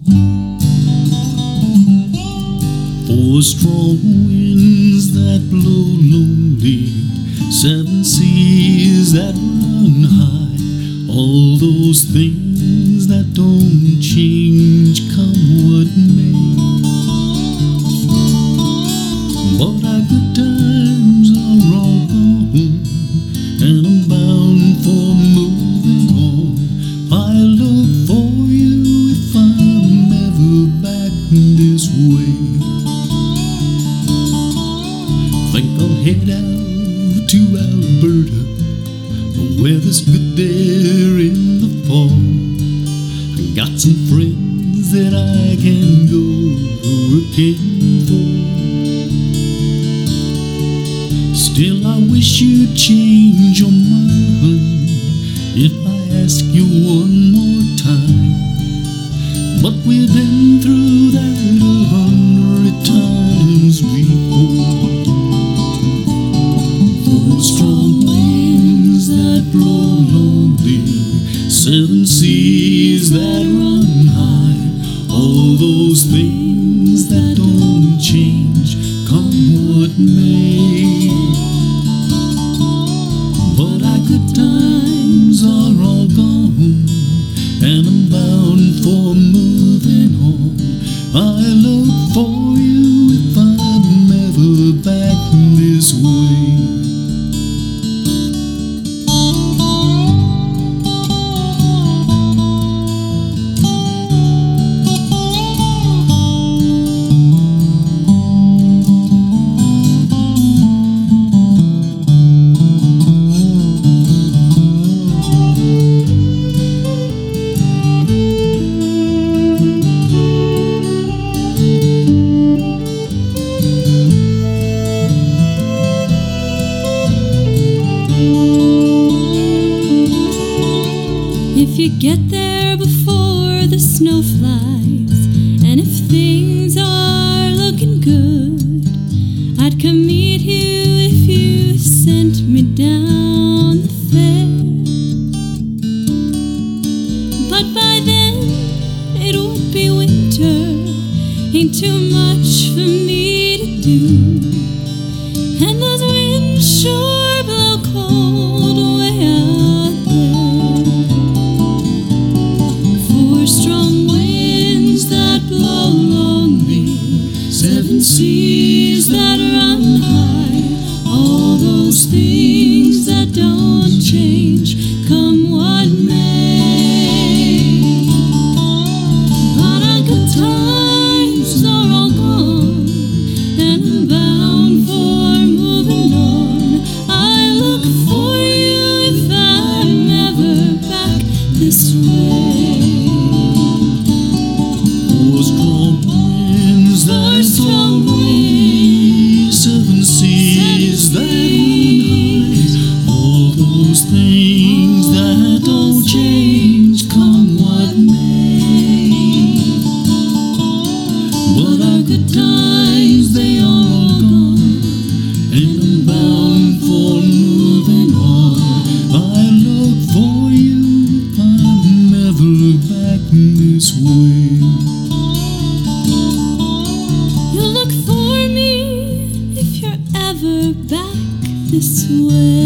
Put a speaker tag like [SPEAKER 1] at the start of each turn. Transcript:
[SPEAKER 1] Four strong winds that blow lonely, seven seas that run high, all those things that don't change come what may. But our good times are all gone, and I'm bound for moving on. I look for you if I'm ever back this way. Think I'll head out to Alberta. The weather's good there in the fall. I got some friends that I can go looking for. Still I wish you'd change your mind if I ask you one more time. But we've been through that 100 times before. Four strong winds that blow lonely, seven seas that run high, all those things that don't change come what may. But our good times are all gone, and I'm bound for moving on. I look for you if I'm ever back this way.
[SPEAKER 2] If you get there before the snow flies, and if things are looking good, I'd come meet you if you sent me down the fair. But by then it would be winter, ain't too much for me to do, and those winds sure blow cold way out there. Four strong winds that blow lonely, seven seas that run high, all those things that don't change come what may. But our good times are all gone, and I'm bound for moving on. I look for you if I'm ever back this way.
[SPEAKER 1] Four strong winds that blow lonely, seven seas that run high, all those things that don't change come what may. But our good times, they are all gone, and I'm bound for moving on. I look for you if I'm ever back this way.
[SPEAKER 2] You'll look for me if you're ever back this way.